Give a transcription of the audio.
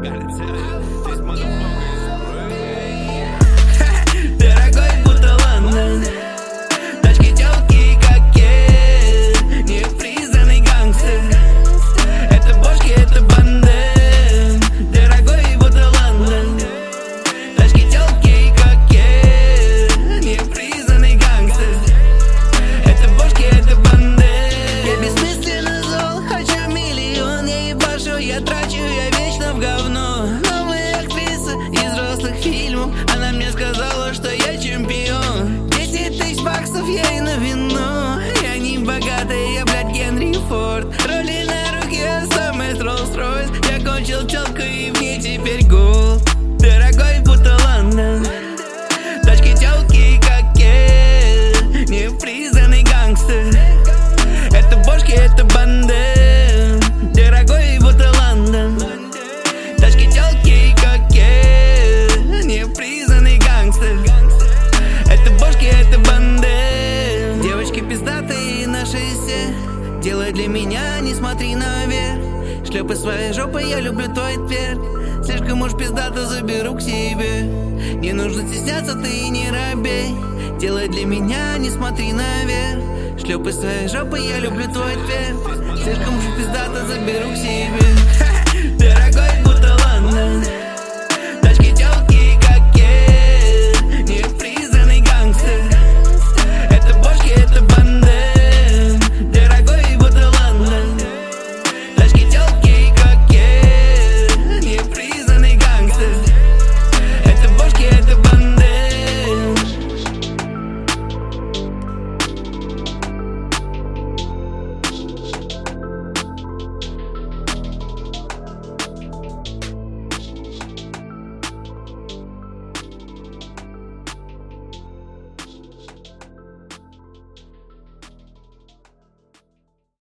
Дорогой, будто Лондон. Тачки, тёлки, как я. Непризнанный гангстер. Это бошки, это банды. Дорогой, будто Лондон. Тачки, тёлки, как я. Непризнанный гангстер. Это бошки, это банды. Я бессмысленно зол, хочу миллион. Я ебашу, я трачу, я вечно в говно. Новая актриса из взрослых фильмов. Она мне сказала, что я чемпион. 10 тысяч баксов ей на вино. Я не богатый, я, блядь, Генри Форд. Роли на руки, я сам из Роллс-Ройс. Я кончил тёлку и в ней теперь гол. Дорогой, будто Лондон. Тачки, тёлки, как я. Непризнанный гангстер. Это бошки, это банды. Дорогой, будто Лондон. Тачки, тёлки, как я. Непризнанный гангстер. Это бошки, это банды. Девочки пиздатые на шесте. Делай для меня, не смотри наверх. Шлепай своей жопой, я люблю твой тверк. Слишком уж пиздато, заберу к себе. Не нужно стесняться, ты не робей. Делай для меня, не смотри наверх. Шлепай своей жопой, я люблю твой тверк. Слишком уж пиздато, заберу